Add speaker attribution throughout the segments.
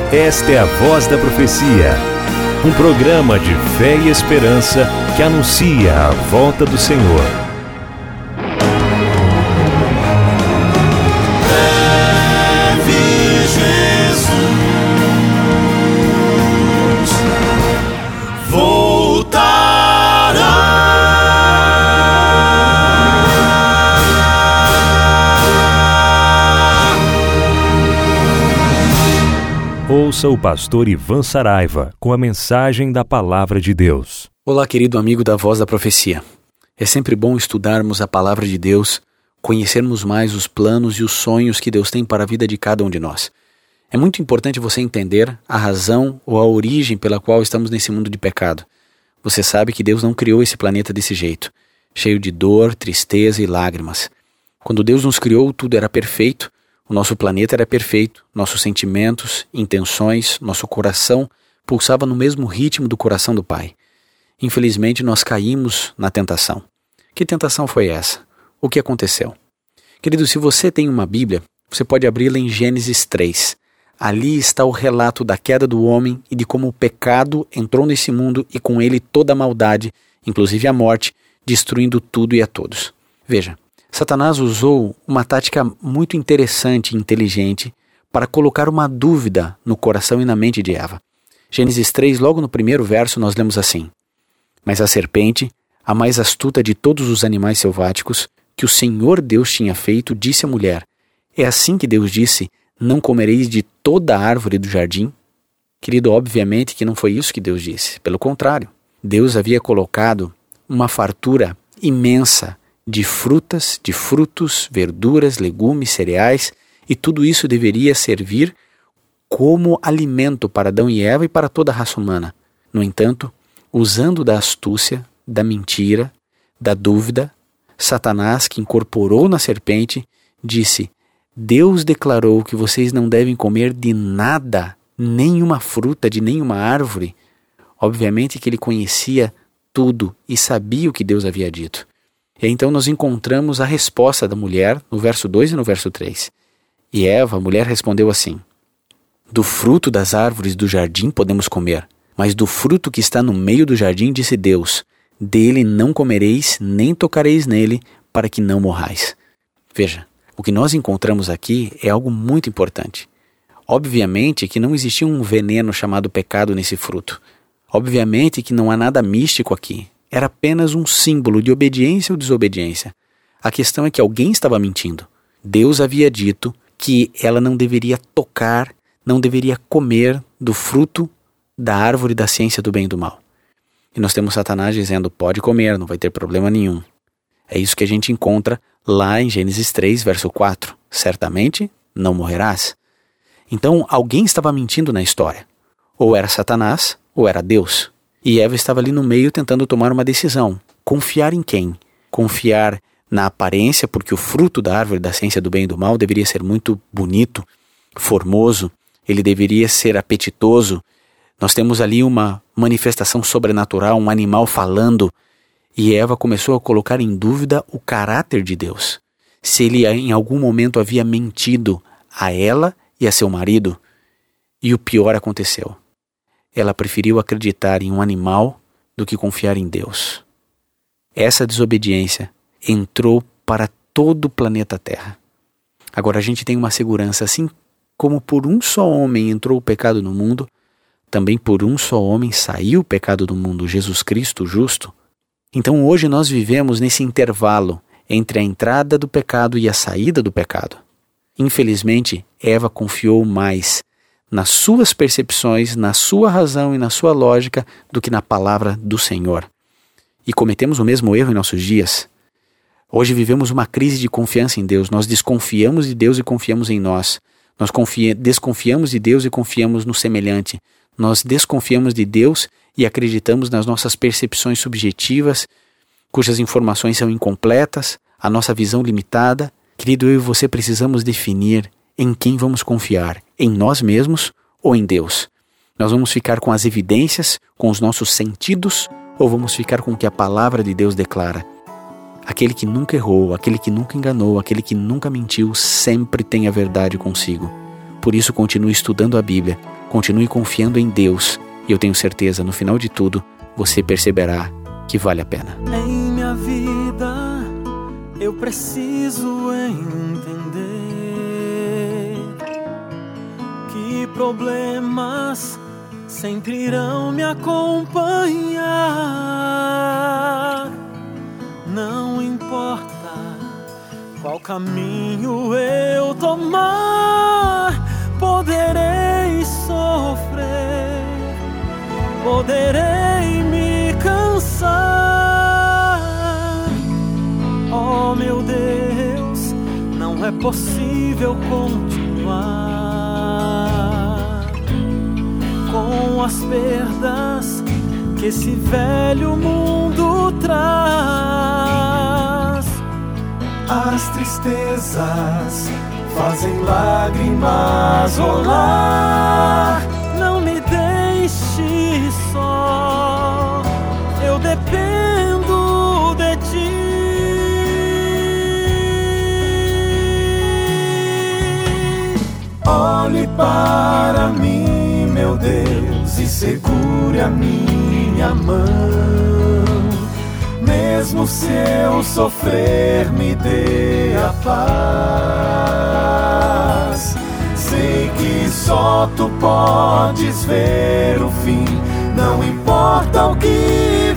Speaker 1: Esta é a Voz da Profecia, um programa de fé e esperança que anuncia a volta do Senhor. Ouça o pastor Ivan Saraiva com a mensagem da Palavra de Deus.
Speaker 2: Olá, querido amigo da Voz da Profecia. É sempre bom estudarmos a Palavra de Deus, conhecermos mais os planos e os sonhos que Deus tem para a vida de cada um de nós. É muito importante você entender a razão ou a origem pela qual estamos nesse mundo de pecado. Você sabe que Deus não criou esse planeta desse jeito, cheio de dor, tristeza e lágrimas. Quando Deus nos criou, tudo era perfeito. O nosso planeta era perfeito, nossos sentimentos, intenções, nosso coração pulsava no mesmo ritmo do coração do Pai. Infelizmente, nós caímos na tentação. Que tentação foi essa? O que aconteceu? Querido, se você tem uma Bíblia, você pode abri-la em Gênesis 3. Ali está o relato da queda do homem e de como o pecado entrou nesse mundo e com ele toda a maldade, inclusive a morte, destruindo tudo e a todos. Veja. Satanás usou uma tática muito interessante e inteligente para colocar uma dúvida no coração e na mente de Eva. Gênesis 3, logo no primeiro verso, nós lemos assim: Mas a serpente, a mais astuta de todos os animais selváticos, que o Senhor Deus tinha feito, disse à mulher: É assim que Deus disse, não comereis de toda a árvore do jardim? Querido, obviamente que não foi isso que Deus disse. Pelo contrário, Deus havia colocado uma fartura imensa de frutas, de frutos, verduras, legumes, cereais, e tudo isso deveria servir como alimento para Adão e Eva e para toda a raça humana. No entanto, usando da astúcia, da mentira, da dúvida, Satanás, que incorporou na serpente, disse: Deus declarou que vocês não devem comer de nada, nenhuma fruta, de nenhuma árvore. Obviamente que ele conhecia tudo e sabia o que Deus havia dito. E então nós encontramos a resposta da mulher no verso 2 e no verso 3. E Eva, a mulher, respondeu assim: Do fruto das árvores do jardim podemos comer, mas do fruto que está no meio do jardim, disse Deus, dele não comereis, nem tocareis nele, para que não morrais. Veja, o que nós encontramos aqui é algo muito importante. Obviamente que não existia um veneno chamado pecado nesse fruto. Obviamente que não há nada místico aqui. Era apenas um símbolo de obediência ou desobediência. A questão é que alguém estava mentindo. Deus havia dito que ela não deveria tocar, não deveria comer do fruto da árvore da ciência do bem e do mal. E nós temos Satanás dizendo: pode comer, não vai ter problema nenhum. É isso que a gente encontra lá em Gênesis 3, verso 4. Certamente não morrerás. Então alguém estava mentindo na história. Ou era Satanás, ou era Deus. E Eva estava ali no meio tentando tomar uma decisão. Confiar em quem? Confiar na aparência, porque o fruto da árvore da ciência do bem e do mal deveria ser muito bonito, formoso, ele deveria ser apetitoso. Nós temos ali uma manifestação sobrenatural, um animal falando, e Eva começou a colocar em dúvida o caráter de Deus. Se ele em algum momento havia mentido a ela e a seu marido. E o pior aconteceu. Ela preferiu acreditar em um animal do que confiar em Deus. Essa desobediência entrou para todo o planeta Terra. Agora a gente tem uma segurança, assim como por um só homem entrou o pecado no mundo, também por um só homem saiu o pecado do mundo, Jesus Cristo, justo. Então hoje nós vivemos nesse intervalo entre a entrada do pecado e a saída do pecado. Infelizmente, Eva confiou mais nas suas percepções, na sua razão e na sua lógica do que na palavra do Senhor. E cometemos o mesmo erro em nossos dias. Hoje vivemos uma crise de confiança em Deus. Nós desconfiamos de Deus e confiamos em nós. Nós desconfiamos de Deus e confiamos no semelhante. Nós desconfiamos de Deus e acreditamos nas nossas percepções subjetivas, cujas informações são incompletas, a nossa visão limitada. Querido, eu e você precisamos definir em quem vamos confiar, em nós mesmos ou em Deus. Nós vamos ficar com as evidências, com os nossos sentidos, ou vamos ficar com o que a palavra de Deus declara? Aquele que nunca errou, aquele que nunca enganou, aquele que nunca mentiu, sempre tem a verdade consigo. Por isso, continue estudando a Bíblia, continue confiando em Deus, e eu tenho certeza, no final de tudo, você perceberá que vale a pena.
Speaker 3: Em minha vida, eu preciso entender que problemas sempre irão me acompanhar. Não importa qual caminho eu tomar, poderei sofrer, poderei me cansar. Oh meu Deus, não é possível continuar com as perdas que esse velho mundo traz.
Speaker 4: As tristezas fazem lágrimas rolar.
Speaker 3: Não me deixe só, eu dependo de ti.
Speaker 4: Olhe para mim, meu Deus, e segure a minha mão. Mesmo se eu sofrer, me dê a paz. Sei que só tu podes ver o fim, não importa o que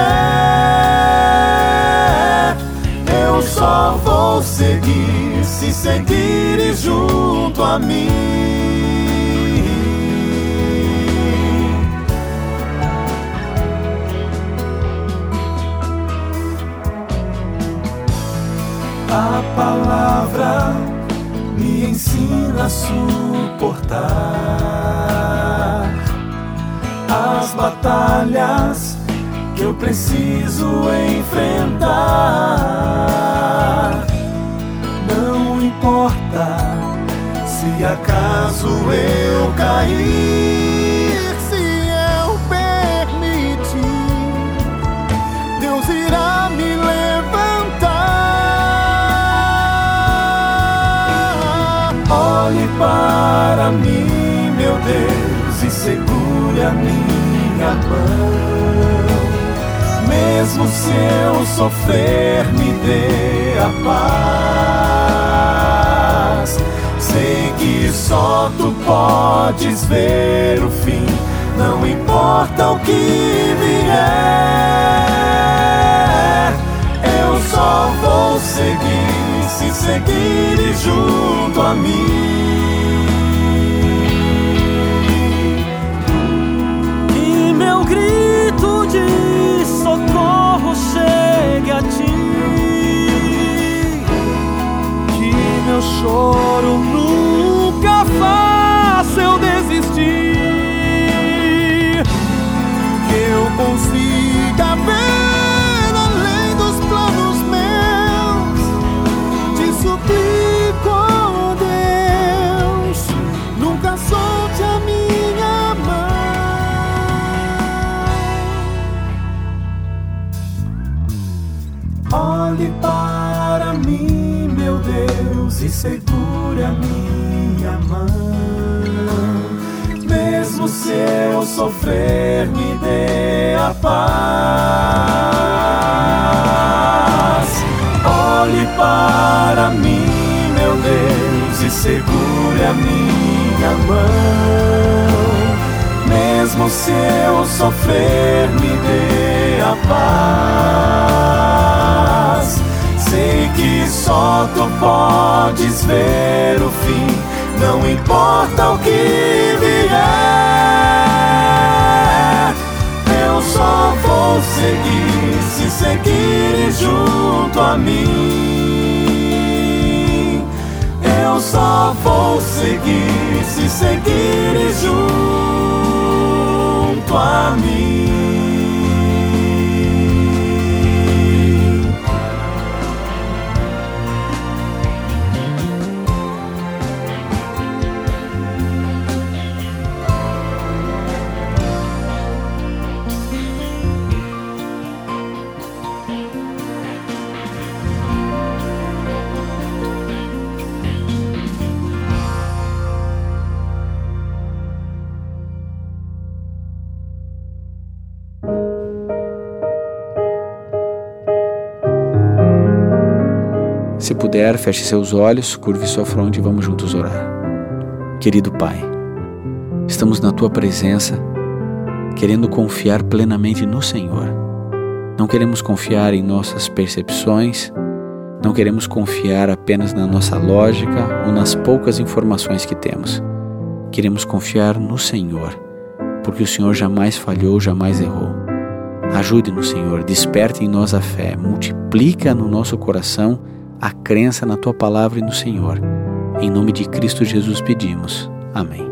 Speaker 4: vier. Eu só vou seguir se seguires junto a mim. A palavra me ensina a suportar as batalhas que eu preciso enfrentar. Não importa se acaso eu cair, se eu permitir, Deus irá me levantar. Olhe para mim, meu Deus, e segure a minha mão. Mesmo se eu sofrer, me dê a paz. Sei que só tu podes ver o fim, não importa o que vier. Eu só vou seguir se seguires junto a mim.
Speaker 3: Que meu grito de socorro chegue a ti,
Speaker 4: Que meu choro nunca faça eu desistir, que eu consiga ver além dos planos meus. Te suplico, oh Deus, nunca solte a minha mão. Olhe para mim, meu Deus, e segure a minha mão. Mesmo se eu sofrer, me dê a paz. Olhe para mim, meu Deus, e segure a minha mão. Mesmo se eu sofrer, me dê a paz. Sei que só tu podes ver o fim, não importa o que vier. Eu só vou seguir se seguires junto a mim. Eu só vou seguir se seguires junto a mim.
Speaker 2: Se puder, feche seus olhos, curve sua fronte e vamos juntos orar. Querido Pai, estamos na Tua presença, querendo confiar plenamente no Senhor. Não queremos confiar em nossas percepções, não queremos confiar apenas na nossa lógica ou nas poucas informações que temos. Queremos confiar no Senhor, porque o Senhor jamais falhou, jamais errou. Ajude-nos, Senhor, desperte em nós a fé, multiplica no nosso coração a crença na Tua palavra e no Senhor. Em nome de Cristo Jesus pedimos. Amém.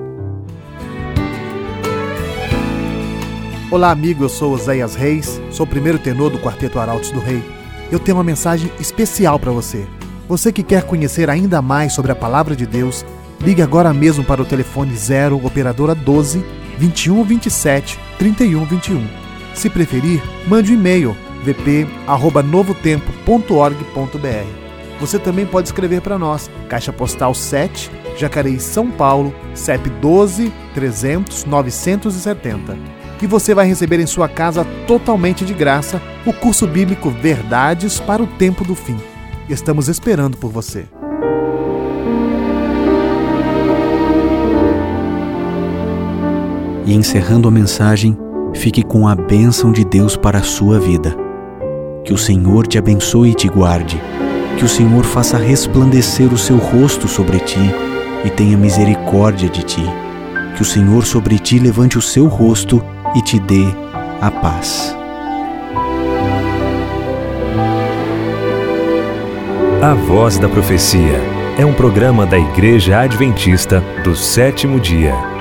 Speaker 5: Olá, amigo, eu sou Oséias Reis, sou o primeiro tenor do Quarteto Arautos do Rei. Eu tenho uma mensagem especial para você. Você que quer conhecer ainda mais sobre a Palavra de Deus, ligue agora mesmo para o telefone 0 operadora 12 21 27 31 21. Se preferir, mande um e-mail vp@novotempo.org.br. Você também pode escrever para nós, Caixa Postal 7, Jacareí, São Paulo, CEP 12 300 970. E você vai receber em sua casa totalmente de graça o curso bíblico Verdades para o Tempo do Fim. Estamos esperando por você.
Speaker 2: E encerrando a mensagem, fique com a bênção de Deus para a sua vida. Que o Senhor te abençoe e te guarde. Que o Senhor faça resplandecer o seu rosto sobre ti e tenha misericórdia de ti. Que o Senhor sobre ti levante o seu rosto e te dê a paz.
Speaker 1: A Voz da Profecia é um programa da Igreja Adventista do Sétimo Dia.